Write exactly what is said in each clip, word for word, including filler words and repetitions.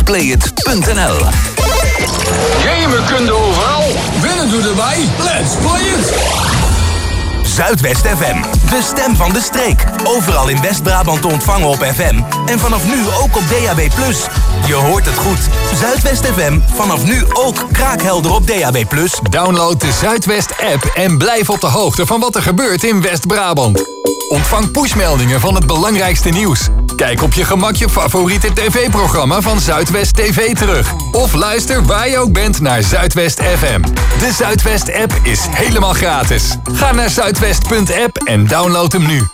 playit punt n l. Gamen kun je overal, winnen doe erbij. Let's play it! Zuidwest F M, de stem van de streek. Overal in West-Brabant te ontvangen op F M. En vanaf nu ook op D A B plus. Je hoort het goed. Zuidwest F M, vanaf nu ook kraakhelder op D A B plus. Download de Zuidwest-app en blijf op de hoogte van wat er gebeurt in West-Brabant. Ontvang pushmeldingen van het belangrijkste nieuws. Kijk op je gemak je favoriete tv-programma van Zuidwest T V terug. Of luister waar je ook bent naar Zuidwest F M. De Zuidwest-app is helemaal gratis. Ga naar zuidwest punt app en download hem nu.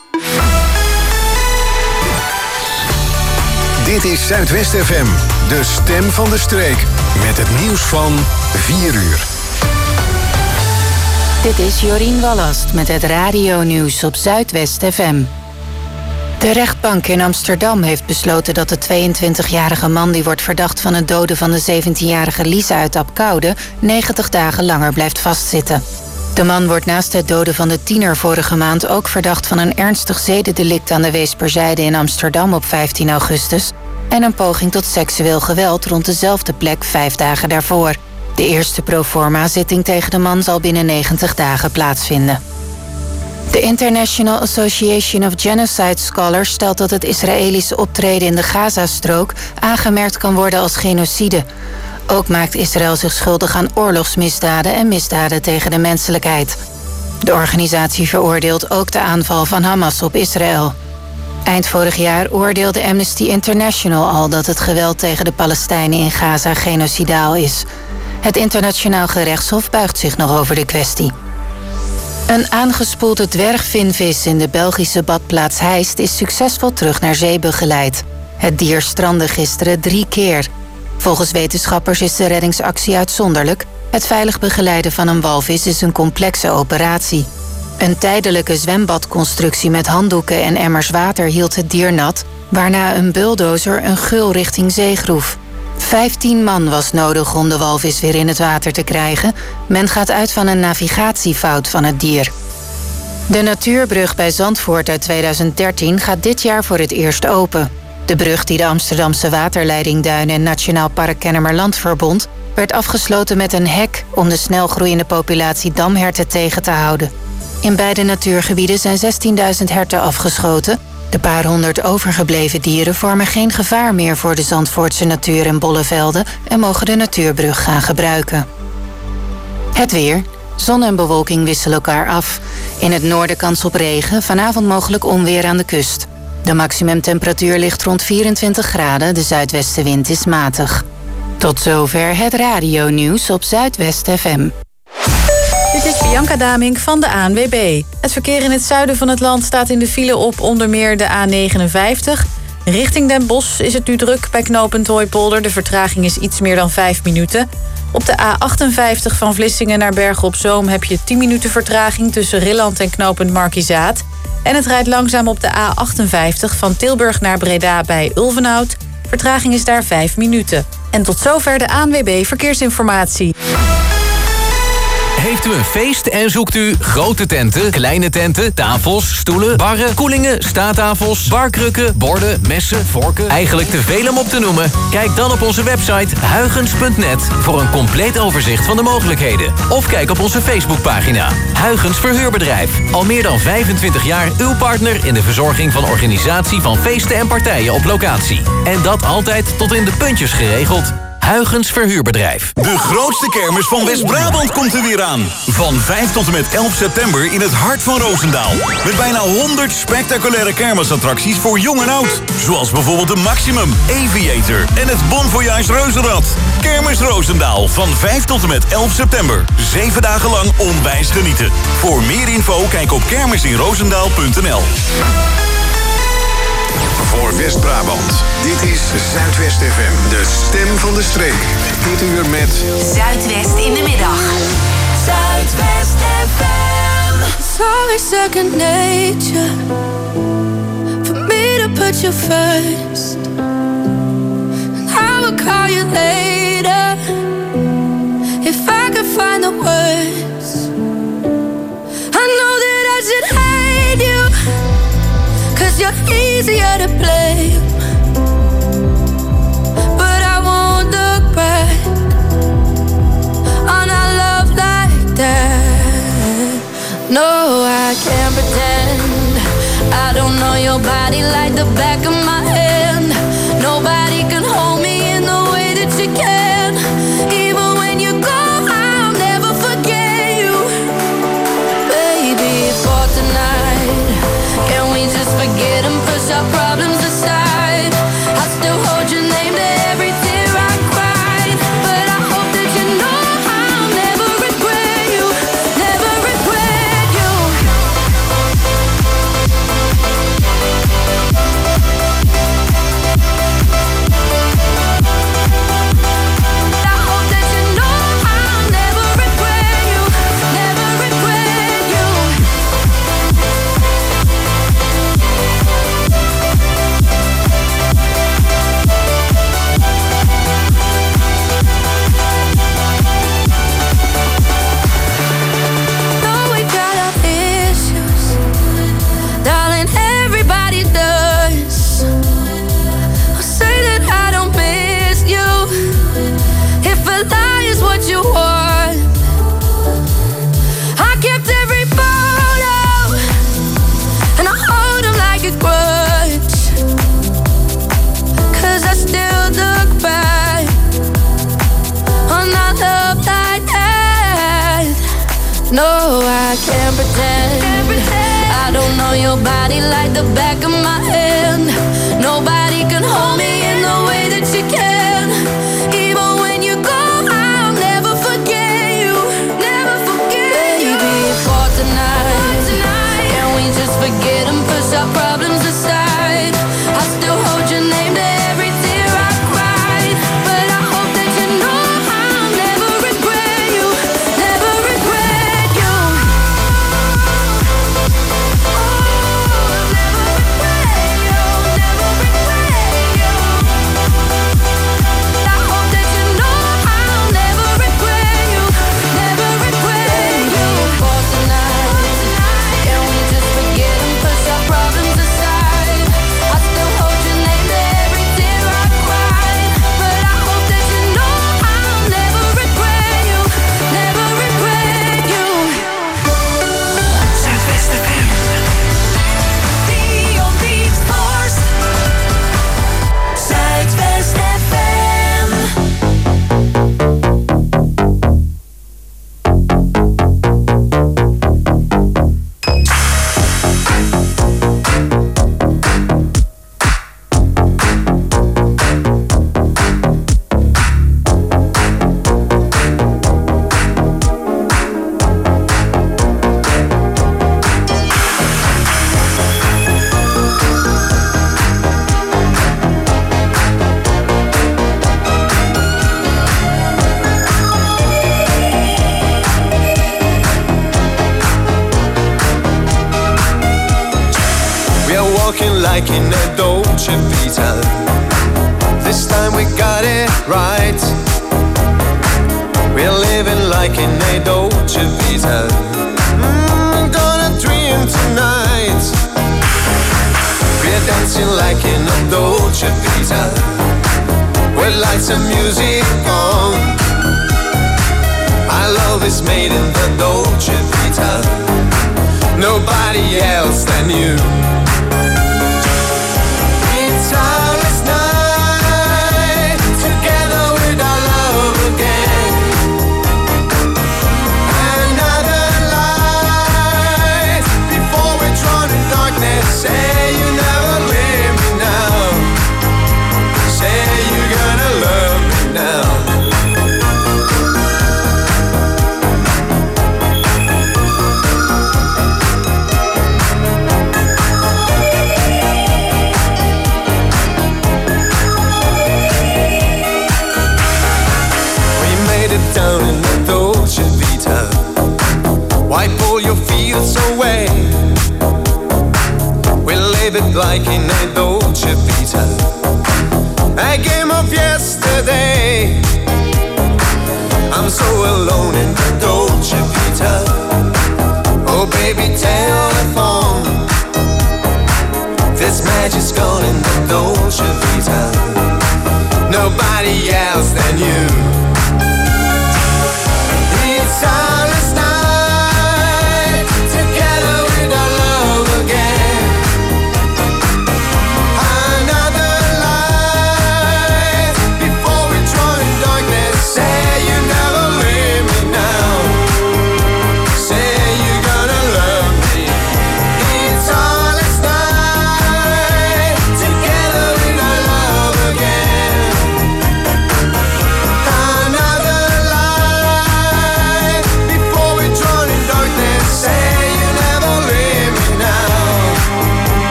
Dit is Zuidwest F M, de stem van de streek. Met het nieuws van vier uur. Dit is Jorien Wallast met het radionieuws op Zuidwest F M. De rechtbank in Amsterdam heeft besloten dat de tweeëntwintigjarige man die wordt verdacht van het doden van de zeventienjarige Lisa uit Apkoude negentig dagen langer blijft vastzitten. De man wordt naast het doden van de tiener vorige maand ook verdacht van een ernstig zedendelict aan de Weesperzijde in Amsterdam op vijftien augustus en een poging tot seksueel geweld rond dezelfde plek vijf dagen daarvoor. De eerste proforma-zitting tegen de man zal binnen negentig dagen plaatsvinden. De International Association of Genocide Scholars stelt dat het Israëlische optreden in de Gazastrook aangemerkt kan worden als genocide. Ook maakt Israël zich schuldig aan oorlogsmisdaden en misdaden tegen de menselijkheid. De organisatie veroordeelt ook de aanval van Hamas op Israël. Eind vorig jaar oordeelde Amnesty International al dat het geweld tegen de Palestijnen in Gaza genocidaal is. Het internationaal gerechtshof buigt zich nog over de kwestie. Een aangespoelde dwergvinvis in de Belgische badplaats Heist is succesvol terug naar zee begeleid. Het dier strandde gisteren drie keer. Volgens wetenschappers is de reddingsactie uitzonderlijk. Het veilig begeleiden van een walvis is een complexe operatie. Een tijdelijke zwembadconstructie met handdoeken en emmers water hield het dier nat, waarna een bulldozer een geul richting zee groef. Vijftien man was nodig om de walvis weer in het water te krijgen. Men gaat uit van een navigatiefout van het dier. De natuurbrug bij Zandvoort uit tweeduizend dertien gaat dit jaar voor het eerst open. De brug die de Amsterdamse waterleidingduinen en Nationaal Park Kennemerland verbond, werd afgesloten met een hek om de snel groeiende populatie damherten tegen te houden. In beide natuurgebieden zijn zestienduizend herten afgeschoten. De paar honderd overgebleven dieren vormen geen gevaar meer voor de Zandvoortse natuur en bollevelden en mogen de natuurbrug gaan gebruiken. Het weer. Zon en bewolking wisselen elkaar af. In het noorden kans op regen, vanavond mogelijk onweer aan de kust. De maximumtemperatuur ligt rond vierentwintig graden, de zuidwestenwind is matig. Tot zover het radionieuws op Zuidwest F M. Dit is Bianca Damink van de A N W B. Het verkeer in het zuiden van het land staat in de file op onder meer de A negenenvijftig. Richting Den Bosch is het nu druk bij knooppunt Hooipolder. De vertraging is iets meer dan vijf minuten. Op de A achtenvijftig van Vlissingen naar Bergen op Zoom heb je tien minuten vertraging tussen Rilland en knooppunt Markizaat. En het rijdt langzaam op de A achtenvijftig van Tilburg naar Breda bij Ulvenhout. Vertraging is daar vijf minuten. En tot zover de A N W B Verkeersinformatie. Heeft u een feest en zoekt u grote tenten, kleine tenten, tafels, stoelen, barren, koelingen, staattafels, barkrukken, borden, messen, vorken? Eigenlijk te veel om op te noemen? Kijk dan op onze website huygens punt net voor een compleet overzicht van de mogelijkheden. Of kijk op onze Facebookpagina. Huygens Verhuurbedrijf. Al meer dan vijfentwintig jaar uw partner in de verzorging van organisatie van feesten en partijen op locatie. En dat altijd tot in de puntjes geregeld. Huygens Verhuurbedrijf. De grootste kermis van West-Brabant komt er weer aan. Van vijf tot en met elf september in het hart van Roosendaal. Met bijna honderd spectaculaire kermisattracties voor jong en oud. Zoals bijvoorbeeld de Maximum, Aviator en het Bon Voyage Reuzenrad. Kermis Roosendaal van vijf tot en met elf september. Zeven dagen lang onwijs genieten. Voor meer info kijk op kermisinroosendaal punt n l. Voor West-Brabant. Dit is Zuidwest F M, de stem van de streek. Dit uur met Zuidwest in de middag. Zuidwest F M. Sorry, second nature. For me to put you first. And I will call you later. If I could find the words. I know that I should hate you. Cause you're easier to blame. But I won't body like the back of my hand. Nobody can hold me in the way that you can. Even when you go, I'll never forget you. Baby, for tonight, can we just forget and push our problems aside? I still hold your name to every tear I cried. But I hope that you know I'll never regret you. Never regret you. I hope that you know I'll never regret you. Never regret you. Though we got our issues, darling, everybody does. I'll say that I don't miss you. If a lie is what you want, I kept every photo and I hold them like a grudge. Cause I still look back on our love like that. No, I can't pretend. I don't know your body like the back of my hand. Nobody can hold me in the way that you can. Even when you go, I'll never forget you. Never forget you. Baby, for tonight, can we just forget and push our problems aside? I still hold your name to every tear I cried. But I hope that you know I'll never regret you. Never regret you. I hope that you know I'll never regret you. Never regret you. For tonight, can we just forget and push our problems aside? I still hold your name to every tear I cried. But I hope that you know I'll never regret you. Never regret you. Zuidwest F M. Dion Dietvorst. Zuidwest F M. We are walking like in a Dolce Vita. This time we got it right. We're living like in a Dolce Vita. Mm, gonna dream tonight. We're dancing like in a Dolce Vita. With lights and music on. Our love is made in the Dolce Vita. Nobody else than you. It's our last night together with our love again. Another light before we're drawn in darkness. Say you never leave me now. Say you're gonna love me now. Down in the Dolce Vita. Wipe all your fears away. We live it like in a Dolce Vita. A game of yesterday. I'm so alone in the Dolce Vita. Oh baby, telephone. This magic's gone in the Dolce Vita. Nobody else than you. It's our last night together with our love again.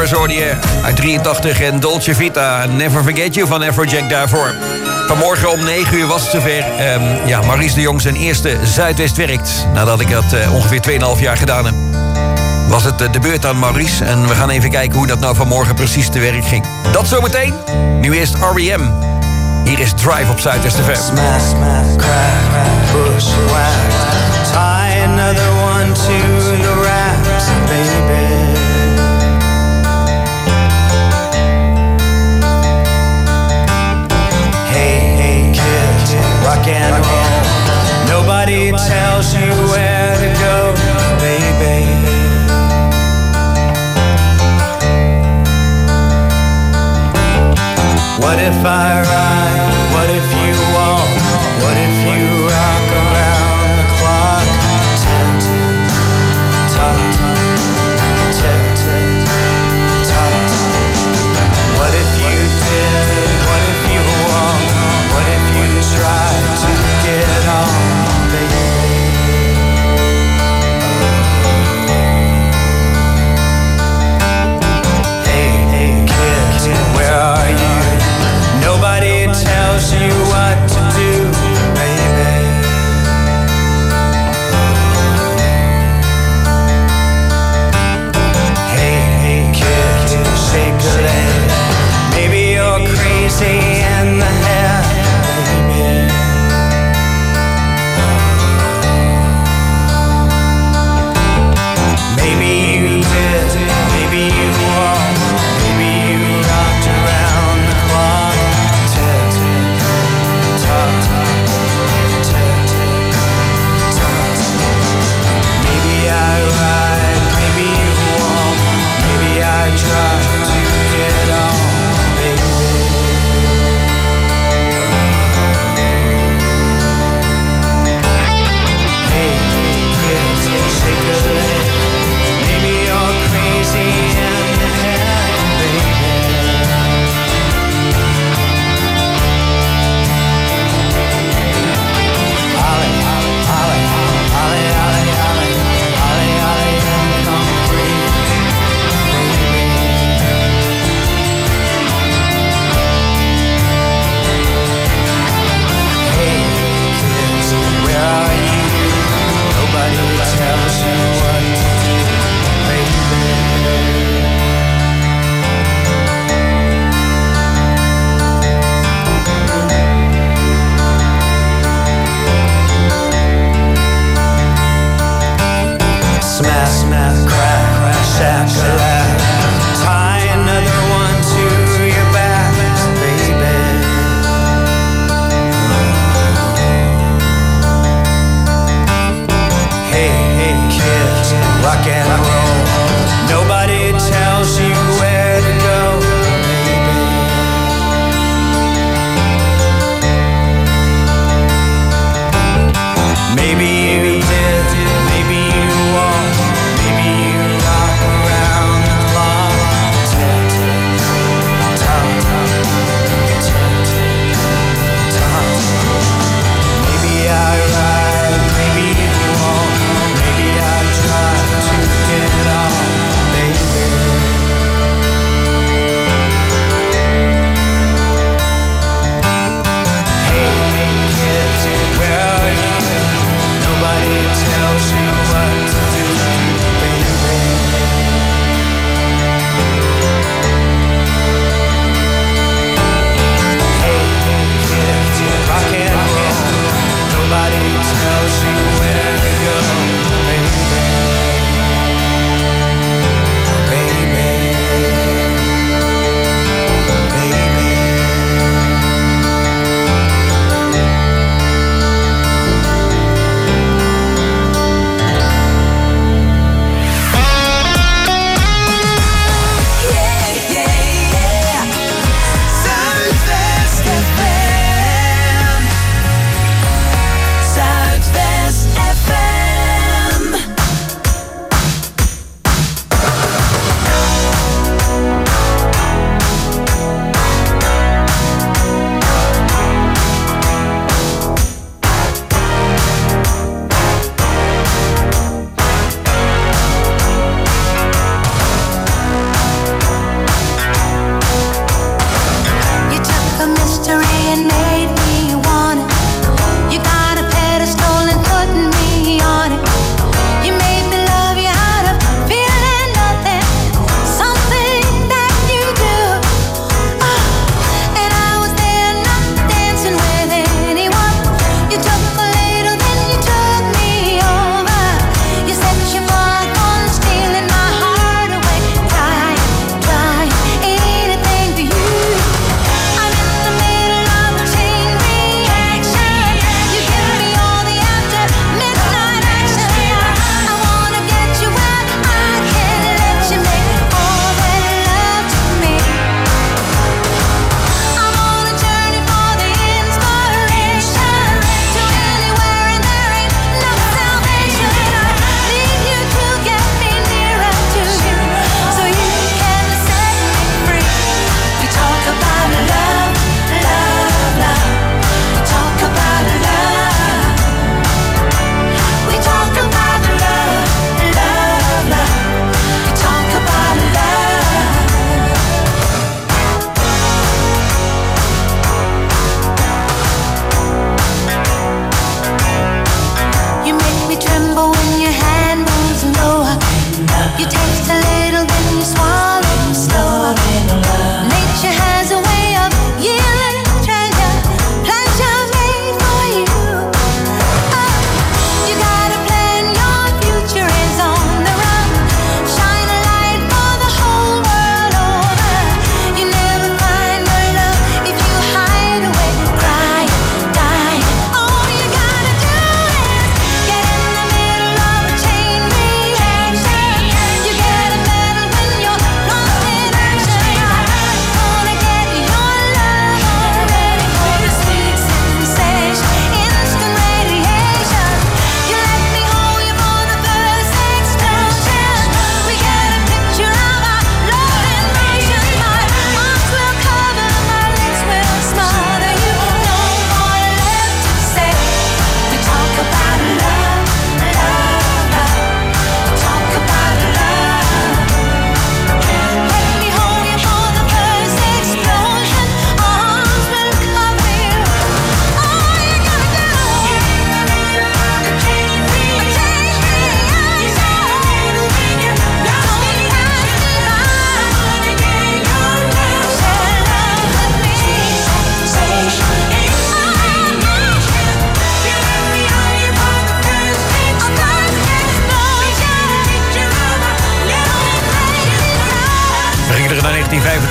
Lovers hoorde je uit drieëntachtig en Dolce Vita. Never Forget You van Afrojack daarvoor. Vanmorgen om negen uur was het zover. Um, ja, Maurice de Jong zijn eerste Zuidwest werkt. Nadat ik dat uh, ongeveer twee komma vijf jaar gedaan heb. Was het uh, de beurt aan Maurice. En we gaan even kijken hoe dat nou vanmorgen precies te werk ging. Dat zometeen. Nu eerst R E M. Hier is Drive op Zuidwest F M. Smash, smash, crack, push, whack. Tie another one to the racks, baby. Hey, hey, kid, rock and roll. Nobody tells you where to go, baby. What if I ride? What if you walk? What if you rock around the clock? Tick, tock, tick, tock. What if you did? What if you walk? What if you try to get on, baby? Hey, hey, kid, where are you? Nobody tells you what to do, baby.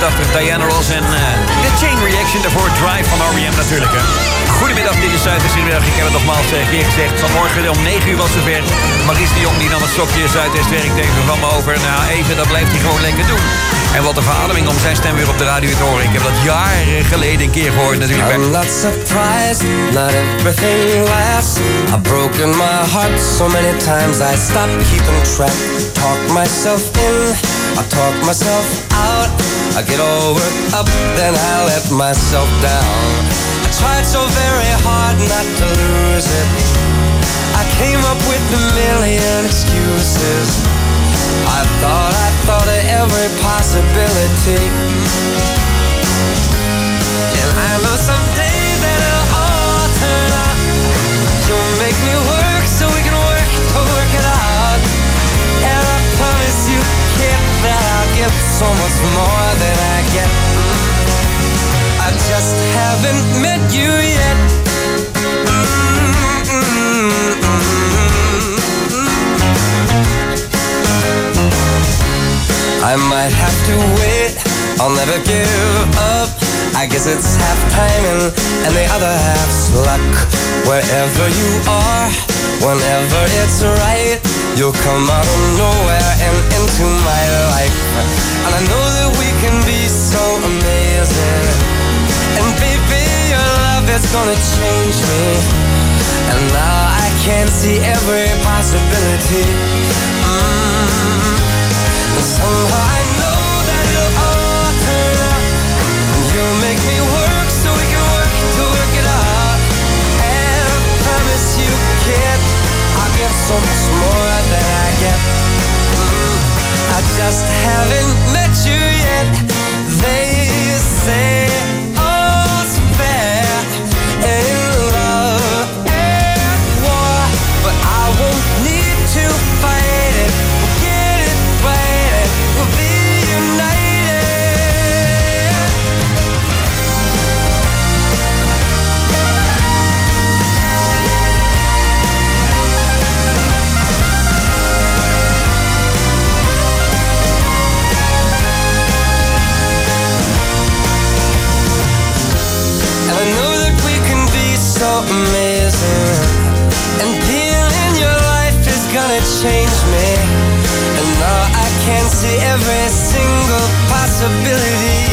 indachtig Diana Ross en uh, The Chain Reaction. Daarvoor Drive van R E M natuurlijk. Hè. Goedemiddag, dit is Zuidwest-Middag. Ik heb het nogmaals een keer gezegd. Vanmorgen om negen uur was het zover. Maries de Jong die nam het stokje Zuidwest-werk even van me over. Nou even, dat blijft hij gewoon lekker doen. En wat een verademing om zijn stem weer op de radio te horen. Ik heb dat jaren geleden een keer gehoord natuurlijk. I'm not surprised, not everything lasts. I've broken my heart so many times I stopped keeping track. Talk myself in, I talk myself out. I get all worked up, then I let myself down. I tried so very hard not to lose it. I came up with a million excuses. I thought, I thought of every possibility. And I know someday that it'll all turn out. You'll make me work so we can work to work it out. And I promise you, kid, that I'll give so much more than I get. I just haven't met you yet. I might have to wait, I'll never give up. I guess it's half timing and the other half's luck. Wherever you are, whenever it's right, you'll come out of nowhere and into my life. And I know that we can be so amazing. And baby, your love is gonna change me. And now I can see every possibility. Mm. And somehow I know that it'll all turn out. And you'll make me work so we can work to work it out. And I promise you, kid, I'll give so much more than I get. Mm. I just haven't met you yet. They say all's fair in love and war, but I won't need to fight it. We'll get it right, we'll be united. And I know that we can be so amazing. And being in your life is gonna change me. And now I can see every single possibility.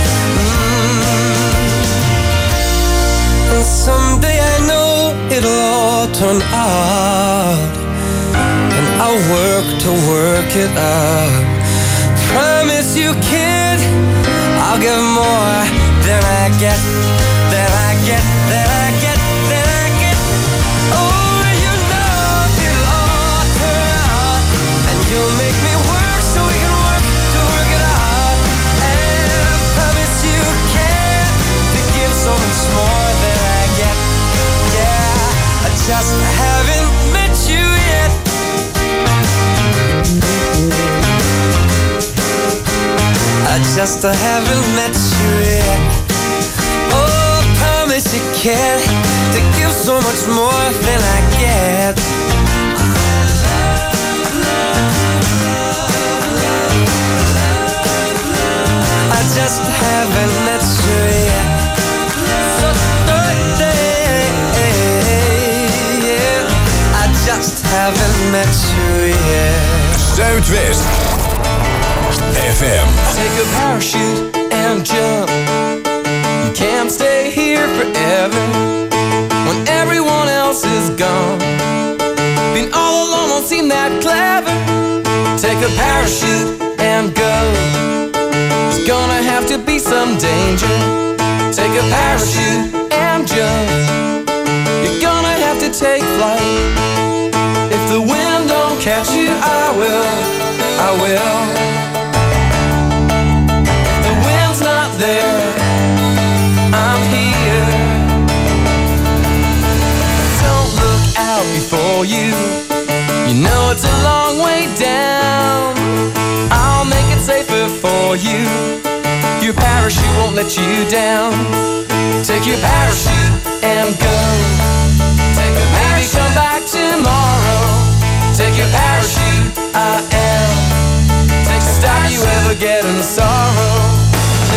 Mm. And someday I know it'll all turn out. And I'll work to work it out. Promise you, kid, I'll give more than I get, than I get, than I get, than I get. Oh, you know it'll all turn out. And you'll make me work so we can work to work it out. And I promise you can to give so much more than I get. Yeah, I just haven't met you yet. I just haven't met you yet. Oh, I promise you can to give so much more than I get. I just haven't met you yet. So Thursday, yeah. I just haven't met you yet. Zuidwest F M. Take a parachute and jump. You can't stay here forever when everyone else is gone. Being all alone won't seem that clever. Take a parachute and go. There's gonna have to be some danger. Take a parachute and jump. You're gonna have to take flight. If the wind don't catch you, I will, I will. There, I'm here. Don't look out before you. You know it's a long way down. I'll make it safer for you. Your parachute won't let you down. Take your parachute and go. Take a Maybe come back tomorrow. Take your parachute, I am. Take to stop you ever getting sorrow.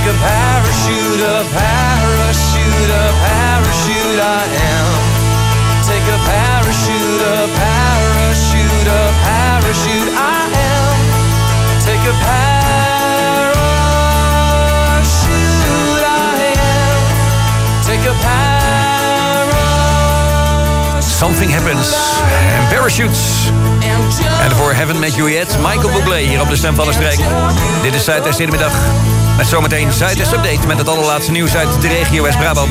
Take a parachute, a parachute, a parachute I am. Take a parachute, a parachute, a parachute I am. Take a parachute I am. Take a parachute. Something happens. En parachutes. En voor Haven't Met You Yet, Michael Bublé hier op de Stem van de Streek. Dit is Zuidwest in de middag. Met zometeen Zuidwest Update met het allerlaatste nieuws uit de regio West-Brabant.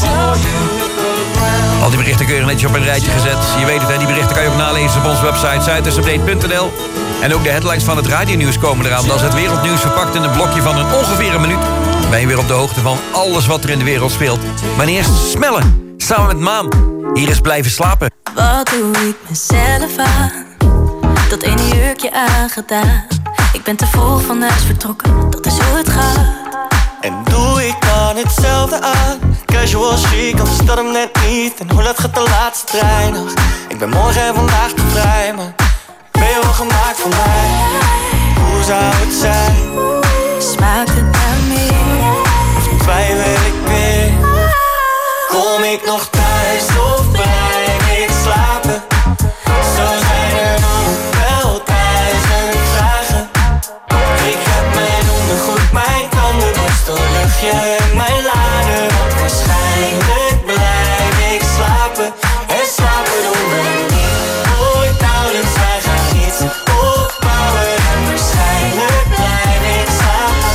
Al die berichten keurig netjes op een rijtje gezet. Je weet het, hè, die berichten kan je ook nalezen op onze website zuidwestupdate punt n l. En ook de headlines van het radionieuws komen eraan. Dat is het wereldnieuws verpakt in een blokje van een ongeveer een minuut. Ben je weer op de hoogte van alles wat er in de wereld speelt. Maar eerst Smellen, samen met Maan. Hier is Blijven Slapen. Wat doe ik mezelf aan? Dat ene jurkje aangedaan. Ik ben te vroeg van huis vertrokken, dat is hoe het gaat. En doe ik dan hetzelfde aan? Casual chic, of is dat hem net niet? En hoe laat gaat de laatste trein nog? Ik ben morgen en vandaag te vrij, maar ben je wel gemaakt voor mij? Hoe zou het zijn? Smaakt het naar meer? Of twijfel ik weer? Kom ik nog thuis of blijf ik slapen? Zo zijn er nog wel duizend vragen. Ik heb mijn ondergoed, mijn tandenborstel, luchtje en mijn lader. Want waarschijnlijk blijf ik slapen. En slapen doen we niet. Ooit nauwelijks, wij gaan iets opbouwen. En waarschijnlijk blijf ik slapen.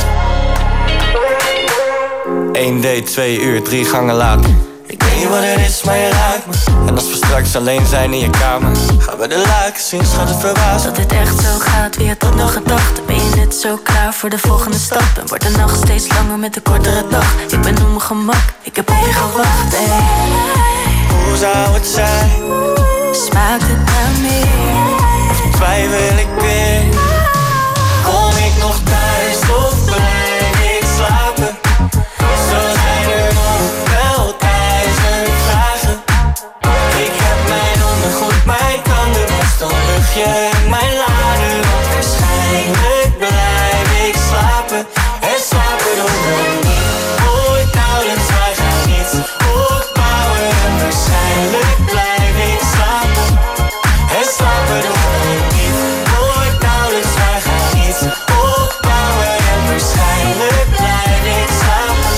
Eén date, twee uur, drie gangen later. Ik weet niet wat het is, maar je raakt me. En als we straks alleen zijn in je kamer, gaan we de luiken zien, schat het verbaasd. Dat dit echt zo gaat, wie had dat nog gedacht? Ben je net zo klaar voor de volgende stap? En wordt de nacht steeds langer met de kortere dag? Ik ben op mijn gemak, ik heb op je gewacht, ey. Hoe zou het zijn? Smaakt het naar meer? Of twijfel ik weer? Kom ik nog thuis of blijf ik slapen? Zo zijn er nog wel duizend vragen. Ik heb mijn ondergoed, mijn tandenborstel, luchtje en mijn lader. Want waarschijnlijk blijf ik slapen. En slapen doen we niet. Ooit nauwelijks, wij gaan iets opbouwen. En waarschijnlijk blijf ik slapen. En slapen doen we niet. Ooit nauwelijks, wij gaan iets opbouwen. En waarschijnlijk blijf ik slapen.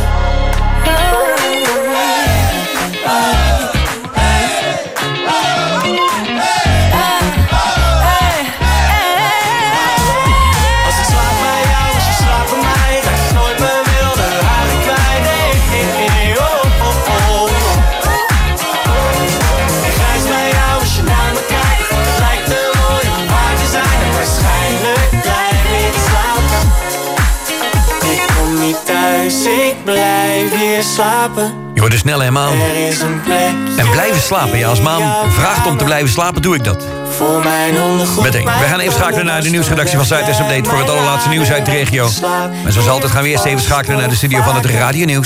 Als ik slaap bij jou, als je slaapt bij mij, ga ik nooit mijn wilde haren kwijt. Hey, hey, hey, oh, oh, oh. Ik reis bij jou als je naar me kijkt. Het lijkt te mooi om waar te zijn. En waarschijnlijk blijf ik slapen. Ik kom niet thuis, ik blijf hier slapen. Je wordt er snel helemaal. Er is een plek. En blijven slapen. Ja, als Maan vraagt om te blijven slapen, doe ik dat. Voor mijn ondergoed. Meteen. We gaan even schakelen naar de nieuwsredactie van Zuidwest Update voor het allerlaatste nieuws uit de regio. En zoals altijd gaan we eerst even schakelen naar de studio van het radionieuws.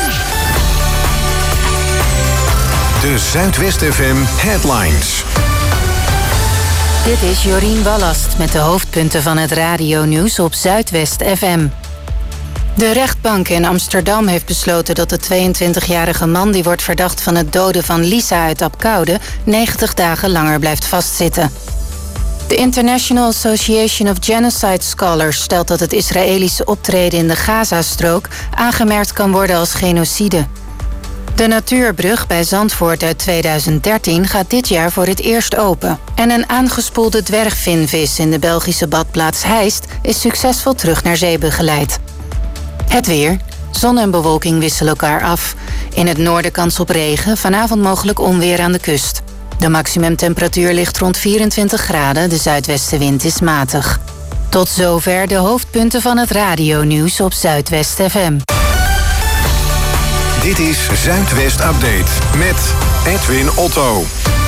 De Zuidwest F M Headlines. Dit is Jorien Wallast met de hoofdpunten van het radionieuws op Zuidwest F M. De rechtbank in Amsterdam heeft besloten dat de tweeëntwintigjarige man die wordt verdacht van het doden van Lisa uit Apkoude negentig dagen langer blijft vastzitten. De International Association of Genocide Scholars stelt dat het Israëlische optreden in de Gazastrook aangemerkt kan worden als genocide. De natuurbrug bij Zandvoort uit tweeduizend dertien gaat dit jaar voor het eerst open. En een aangespoelde dwergvinvis in de Belgische badplaats Heist is succesvol terug naar zee begeleid. Het weer. Zon en bewolking wisselen elkaar af. In het noorden kans op regen, vanavond mogelijk onweer aan de kust. De maximumtemperatuur ligt rond vierentwintig graden, de zuidwestenwind is matig. Tot zover de hoofdpunten van het radionieuws op Zuidwest F M. Dit is Zuidwest Update met Edwin Otto.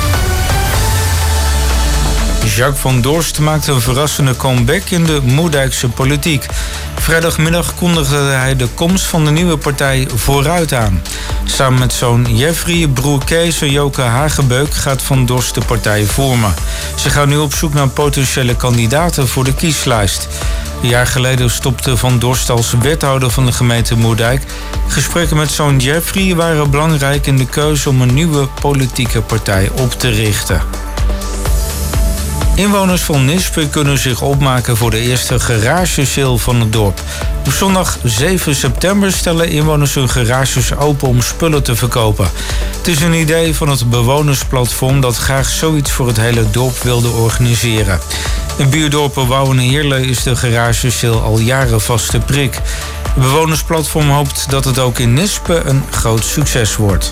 Jacques van Dorst maakte een verrassende comeback in de Moerdijkse politiek. Vrijdagmiddag kondigde hij de komst van de nieuwe partij Vooruit aan. Samen met zoon Jeffrey, broer Kees en Joke Hagebeuk gaat Van Dorst de partij vormen. Ze gaan nu op zoek naar potentiële kandidaten voor de kieslijst. Een jaar geleden stopte Van Dorst als wethouder van de gemeente Moerdijk. Gesprekken met zoon Jeffrey waren belangrijk in de keuze om een nieuwe politieke partij op te richten. Inwoners van Nispen kunnen zich opmaken voor de eerste garagesale van het dorp. Op zondag zeven september stellen inwoners hun garages open om spullen te verkopen. Het is een idee van het bewonersplatform dat graag zoiets voor het hele dorp wilde organiseren. In buurdorpen Wouwen en Heerlen is de garagesale al jaren vaste prik. Het bewonersplatform hoopt dat het ook in Nispen een groot succes wordt.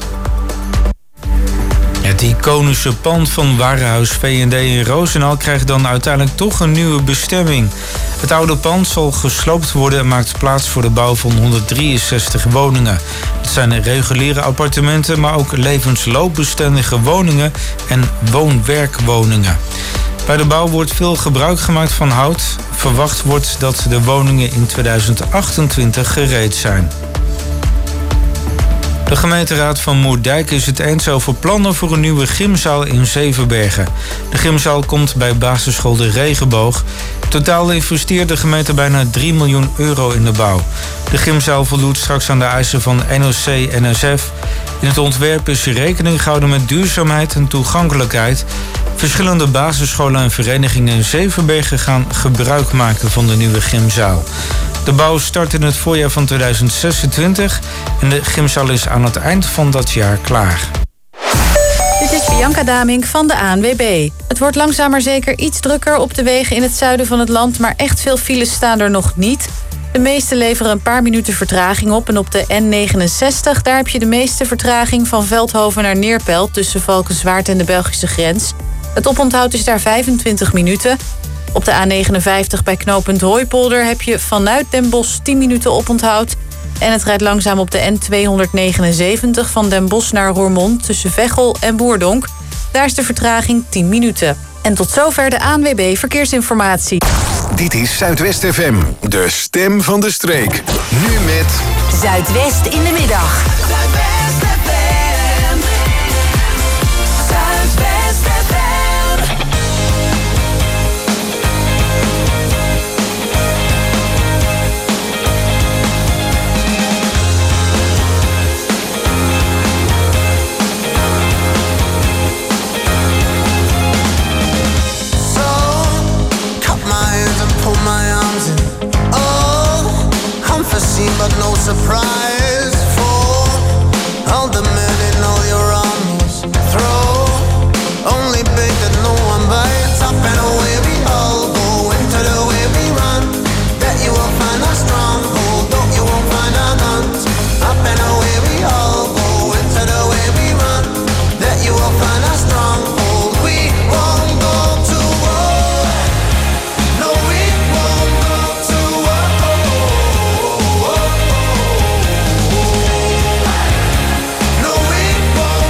Het iconische pand van Warenhuis V en D in Roosendaal krijgt dan uiteindelijk toch een nieuwe bestemming. Het oude pand zal gesloopt worden en maakt plaats voor de bouw van honderddrieënzestig woningen. Het zijn reguliere appartementen, maar ook levensloopbestendige woningen en woon-werkwoningen. Bij de bouw wordt veel gebruik gemaakt van hout. Verwacht wordt dat de woningen in tweeduizend achtentwintig gereed zijn. De gemeenteraad van Moerdijk is het eens over plannen voor een nieuwe gymzaal in Zevenbergen. De gymzaal komt bij basisschool De Regenboog. Totaal investeert de gemeente bijna drie miljoen euro in de bouw. De gymzaal voldoet straks aan de eisen van N O C N S F. In het ontwerp is rekening gehouden met duurzaamheid en toegankelijkheid. Verschillende basisscholen en verenigingen in Zevenbergen gaan gebruik maken van de nieuwe gymzaal. De bouw start in het voorjaar van tweeduizend zesentwintig en de gymzaal is aan het eind van dat jaar klaar. Dit is Bianca Damink van de A N W B. Het wordt langzaam maar zeker iets drukker op de wegen in het zuiden van het land, maar echt veel files staan er nog niet. De meeste leveren een paar minuten vertraging op. En op de N negenenzestig, daar heb je de meeste vertraging van Veldhoven naar Neerpelt tussen Valkenswaard en de Belgische grens. Het oponthoud is daar vijfentwintig minuten. Op de A negenenvijftig bij knooppunt Hooipolder heb je vanuit Den Bosch tien minuten oponthoud. En het rijdt langzaam op de N tweehonderdnegenenzeventig van Den Bosch naar Roermond tussen Veghel en Boerdonk. Daar is de vertraging tien minuten. En tot zover de A N W B Verkeersinformatie. Dit is Zuidwest F M, de stem van de streek. Nu met Zuidwest in de middag. Zuidwest F M. Zuidwest F M. But no surprise for all the men in all your armies. Throw only bait that no one bites. Up and away we all go into the way we run. Bet you will find a stronghold, though you won't find a guns. Up and away we all go into the way we run. Bet you will find a stronghold. We won't go to war. No, we won't go to war. No, we won't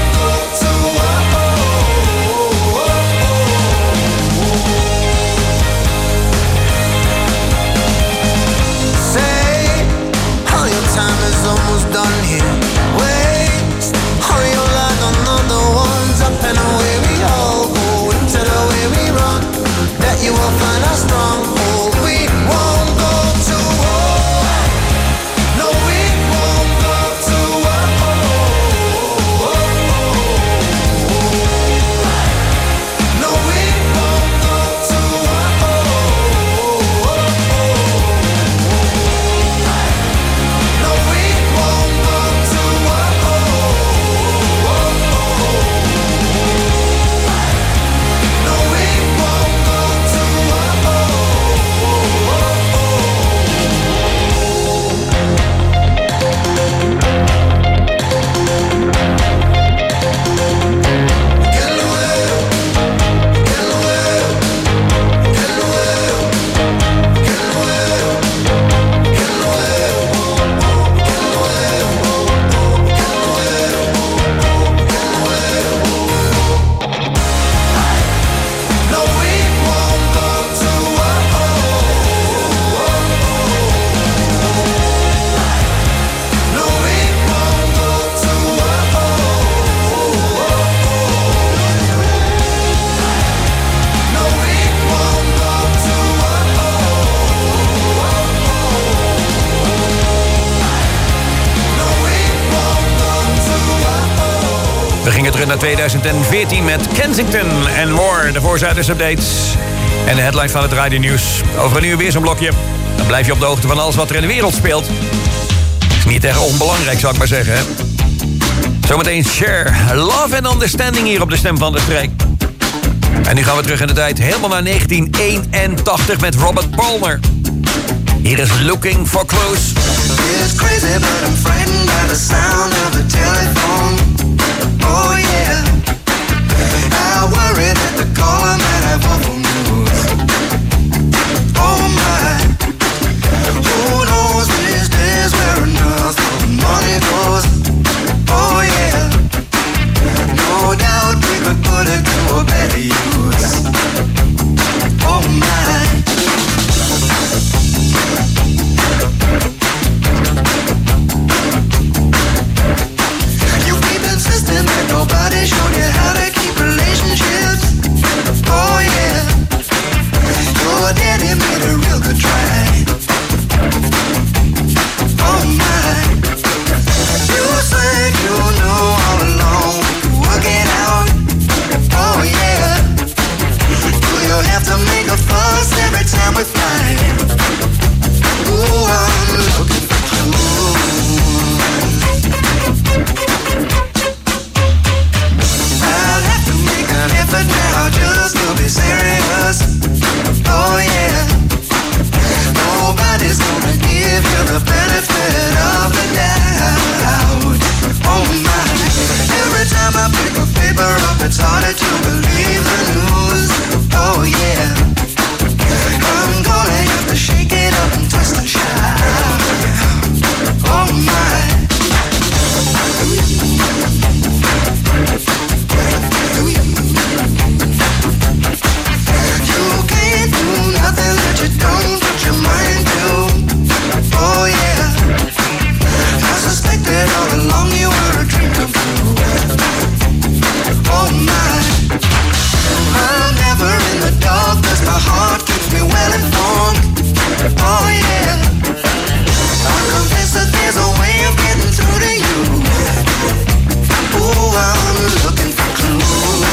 terug naar tweeduizend veertien met Kensington en More. De Zuidwest Updates en de headline van het Radio Nieuws. Over een uur weer zo'n blokje. Dan blijf je op de hoogte van alles wat er in de wereld speelt. Is niet echt onbelangrijk, zou ik maar zeggen. Hè? Zometeen Share, Love and Understanding hier op de Stem van de Streek. En nu gaan we terug in de tijd, helemaal naar negentien eenentachtig met Robert Palmer. Hier is Looking for Clues. It's crazy, but I'm frightened by the sound of the telephone. Oh yeah, I worry that the caller might have awful news. Oh my, who knows these days where enough of money goes. Oh yeah, no doubt we could put it to a better use. Oh my. You keep insisting that nobody showed you how to keep relationships. Oh yeah, your daddy made a real good try. Oh my, you said you knew all along we could work it out. Oh yeah, do you have to make a fuss every time we fight? Ooh, I'm looking for clues. I'll have to make an effort now just to be serious. Oh yeah, nobody's gonna give you the benefit of the doubt. Oh my, every time I pick a paper up it's harder to believe the news. Oh yeah, I'm gonna have to shake it up and twist and shout. Oh my. You can't do nothing that you don't put your mind to. Oh yeah, I suspected all along you were a dream come true. Oh my, I'm never in the dark 'cause my heart keeps me well informed. Oh yeah, I'm convinced that there's a way of getting through to you. Ooh, I'm looking for clues.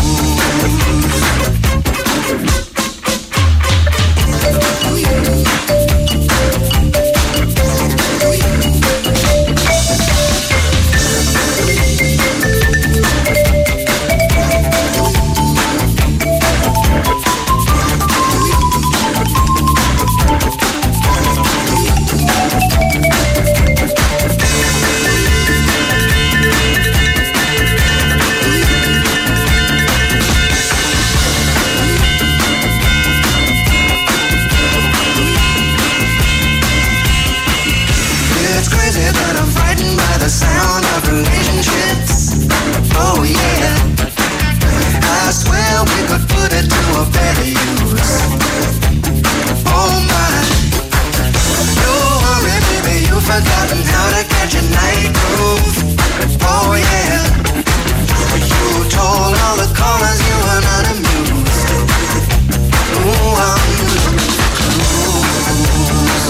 The sound of relationships. Oh yeah, I swear we could put it to a better use. Oh my, don't worry baby, you've forgotten how to catch a night groove. Oh yeah, you told all the callers you were not amused. Ooh, I'm looking for clues.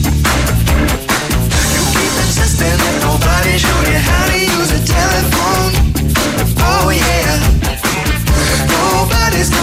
You keep insisting that nobody showed you how to use a telephone. Oh yeah, nobody's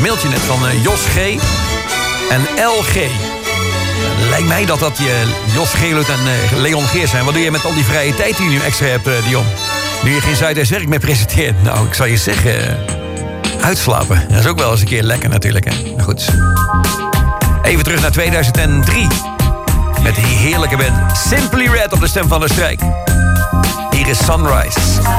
mailtje net van uh, Jos G. en L G. Lijkt mij dat dat je Jos Geerlut en uh, Leon Geer zijn. Wat doe je met al die vrije tijd die je nu extra hebt, uh, Dion? Nu je geen Zuidwest werk meer presenteert. Nou, ik zou je zeggen, uh, uitslapen. Dat is ook wel eens een keer lekker natuurlijk, hè. Nou goed. Even terug naar tweeduizend drie. Met die heerlijke band Simply Red op de stem van de strijk. Hier is Sunrise.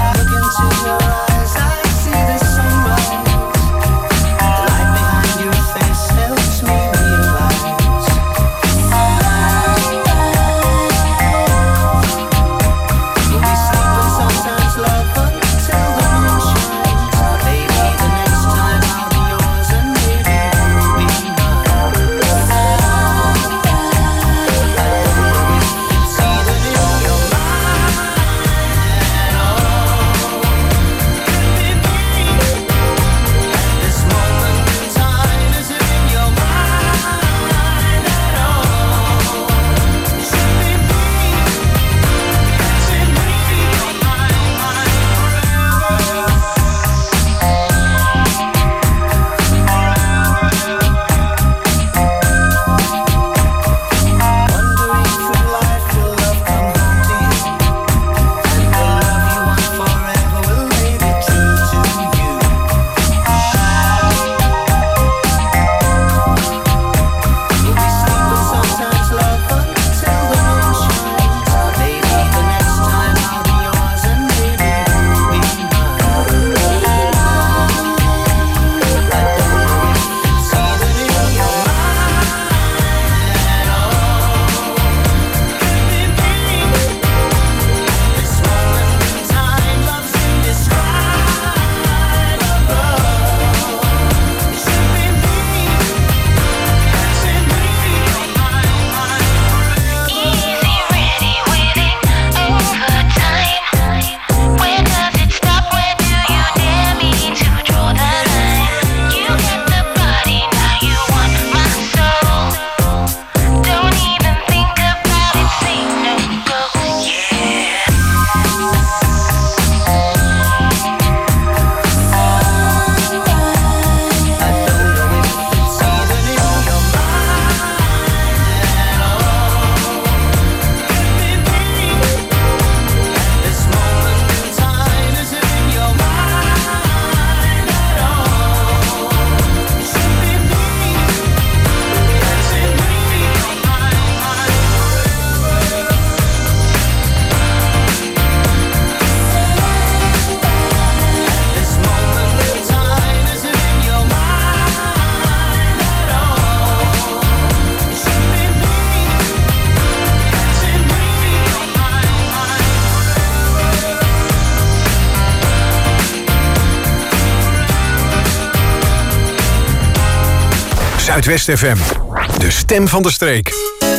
Zuidwest F M, de stem van de streek.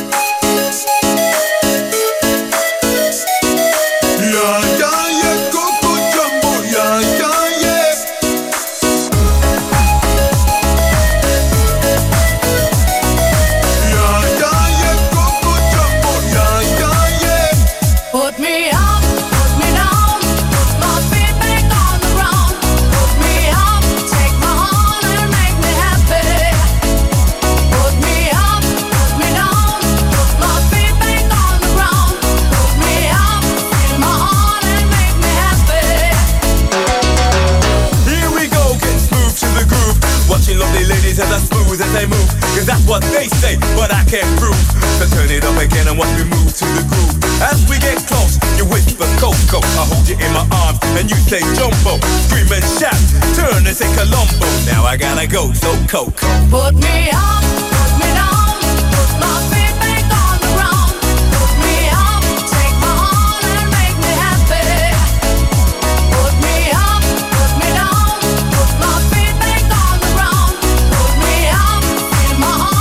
What they say, but I can't prove. So turn it up again and watch me move to the groove. As we get close, you whisper Coco. I hold you in my arms and you say Jumbo. Scream and shout, turn and say Columbo. Now I gotta go, so Coco. Put me up, put me down, put my feet back on the ground. Put me up, take my heart and make me happy. Put me up, put me down, put my feet back on the ground. Put me up, feel my heart.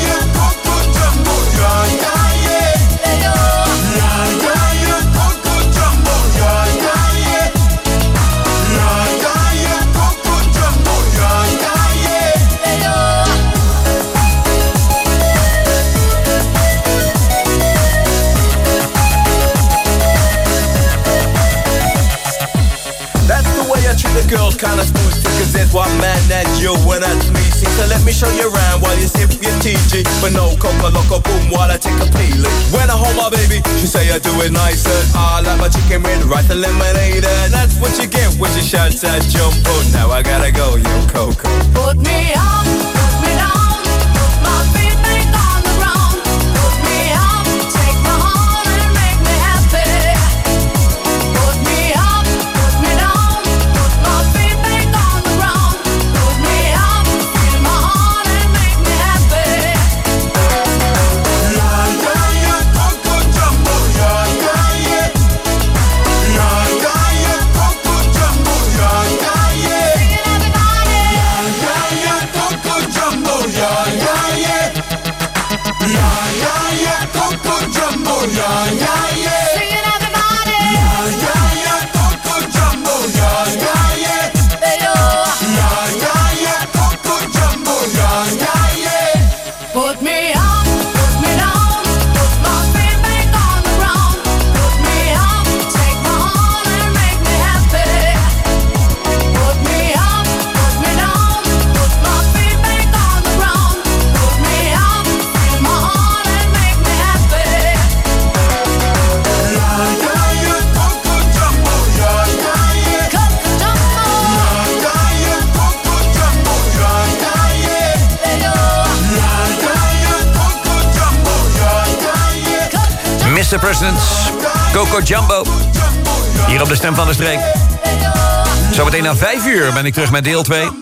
Yeah. girl's kinda spooky, cause there's one man and you and that's me. See, so let me show you around while you sip your T G. But no coca loco boom while I take a peeling. When I hold my baby, she say I do it nicer. I like my chicken with rice and lemonade. And that's what you get when she shouts at Jumbo. Now I gotta go, yo Coco. Put me up, put me down, put my feet back on the ground. Put me up, take my heart and make me happy. Put me up, put me down, put my feet back on the ground. Put me up, feel my heart and make me happy. Yeah, yeah, yeah, Coco Jumbo, yeah, yeah, yeah. Yeah, yeah, yeah, Coco Jumbo, yeah, yeah, yeah. Yeah, yeah, yeah, Coco Jumbo, yeah, yeah, yeah. Yeah, yeah, yeah, Coco Jumbo, yeah, yeah, yeah. Sing it, everybody. Yeah, yeah, yeah, Coco Jumbo, yeah, yeah, yeah. Hey-yo. Yeah, yeah, yeah, Coco Jumbo, yeah, yeah, yeah. Put me up, put me down, put my feet back on the ground. Put me up, take my heart and make me happy. Put me up, put me down, put my feet back on the ground. Put me up, feel my heart and make me happy. Yeah, yeah, yeah, Coco Jumbo, yeah, yeah, yeah. Coco Jumbo. Yeah, yeah, yeah, Coco Jumbo, yeah, yeah, yeah. Hey-yo. Yeah, yeah, yeah, Coco Jumbo, yeah, yeah, yeah. mister President, Coco Jumbo. Hier op de Stem van de Streek. Zometeen na vijf uur ben ik terug met deel twee.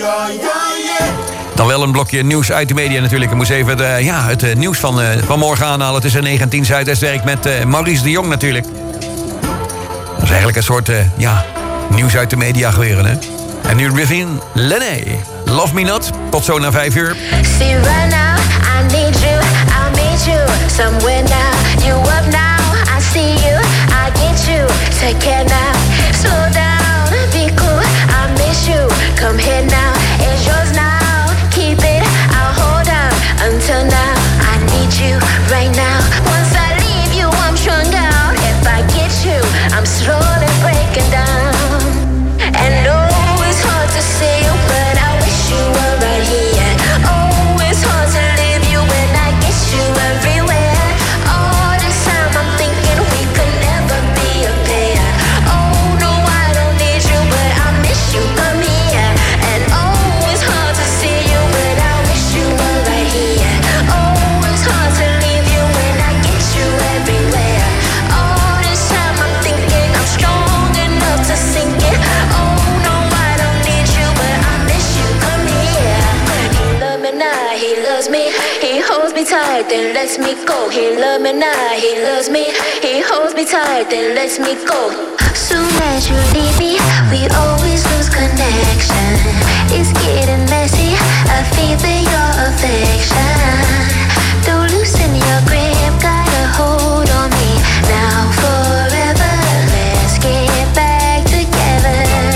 Dan wel een blokje nieuws uit de media natuurlijk. Ik moest even de, ja, het uh, nieuws van, uh, van morgen aanhalen. Tussen negen en tien Zuidwestwerk met uh, Maurice de Jong natuurlijk. Dat is eigenlijk een soort uh, ja, nieuws uit de media geworden, hè? En nu Ravine Lenné. Love Me Not. Tot zo na vijf uur. See right now, I need you, I'll meet you somewhere now. You up now, I see you, I get you. Take care now, slow down, be cool, I miss you. Come here now, it's yours now. Keep it, I'll hold on until now. I need you right now. Once I leave you, I'm strung out. If I get you, I'm slowly breaking down. And no, it's hard to see you, but I wish you were right here. Oh, it's hard to leave you when I get you everywhere. All this time I'm thinking we could never be a pair. Oh no, I don't need you, but I miss you. Come here. And oh, it's hard to see you, but I wish you were right here. Oh, it's hard to leave you when I get you everywhere. All this time I'm thinking I'm strong enough to sink it. Oh no, I don't need you, but I miss you. Come here. He love me now, he loves me. He holds me tight, then lets me go. He love me now, he loves me. He holds me tight, then lets me go. Soon as you leave me, we always lose connection. It's getting messy, I feel for your affection. Don't loosen your grip, got a hold on me. Now forever, let's get back together.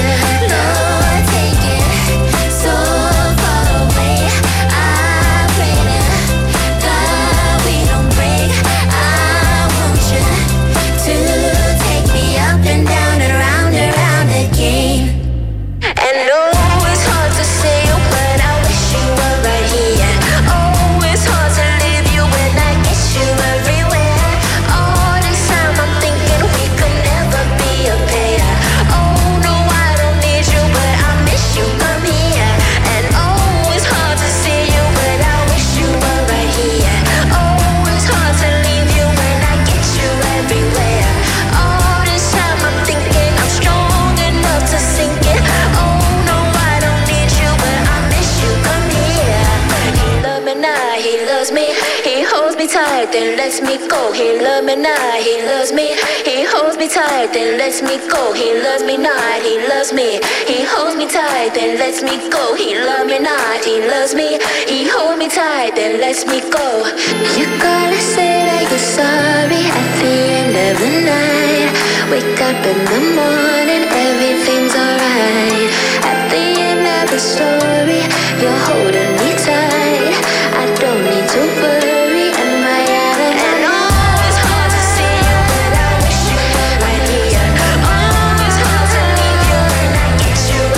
Lord, take it so far away. I pray to God we don't break. I want you to take me up and down and round and round again. And no, it's hard to say you, but I wish you were right here. Oh, it's hard to leave you when I get you everywhere. All this time I'm thinking we could never be a pair. Oh no, I don't need you, but I miss you. Come here. And oh, it's hard to see you, but I wish you were right here. Oh, it's hard to leave you when I get you everywhere. All this time I'm thinking I'm strong enough to sink it. Oh no, I don't need you, but I miss you. Come here. He love me now, he loves me. He holds me tight, then lets me go. He love me now, he loves me. He holds me tight, then lets me go. He loves me not, he loves me. He holds me tight, then lets me go. He love me not, he loves me. He holds me tight, then lets me go. You gotta say that you're sorry at the end of the night. Wake up in the morning, everything's alright. At the end of the story, you're holding me tight. I don't need to worry, am I out of and oh, it's hard to see you, but I wish you were right here. Oh, it's hard to leave you when I get you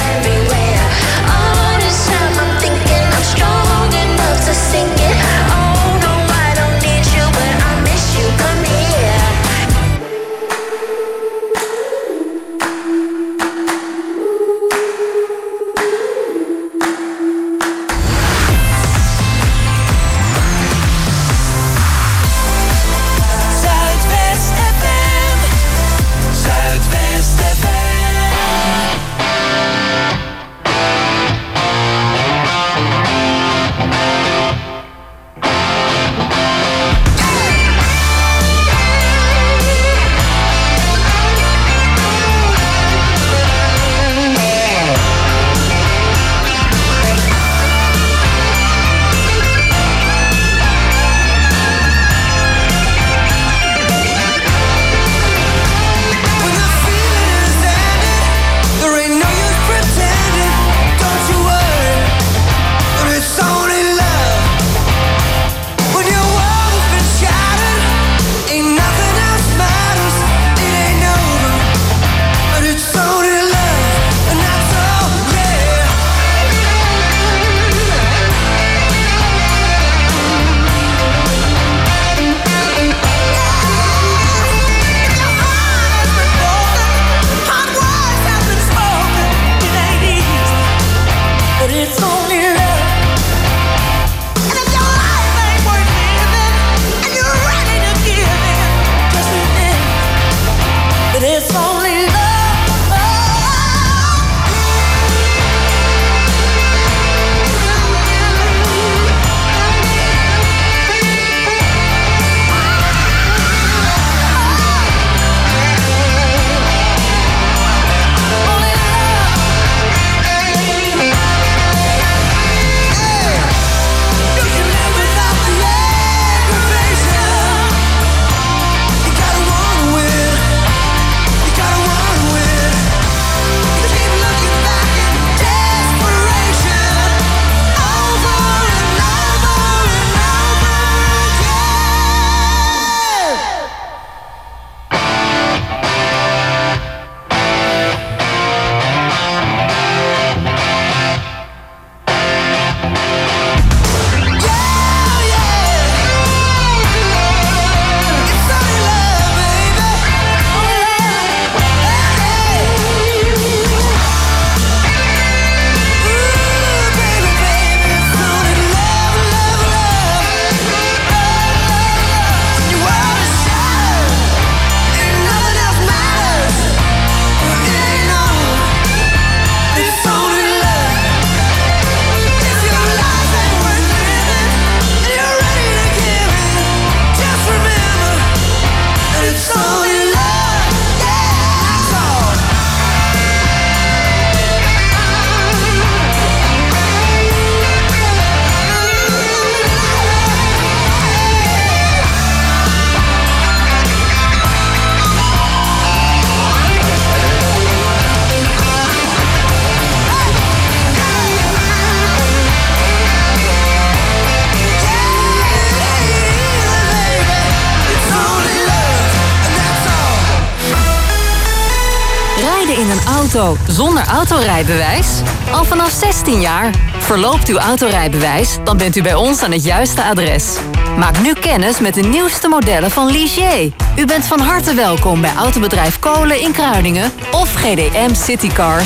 auto zonder autorijbewijs? Al vanaf zestien jaar. Verloopt uw autorijbewijs, dan bent u bij ons aan het juiste adres. Maak nu kennis met de nieuwste modellen van Ligier. U bent van harte welkom bij Autobedrijf Kolen in Kruiningen of G D M Citycars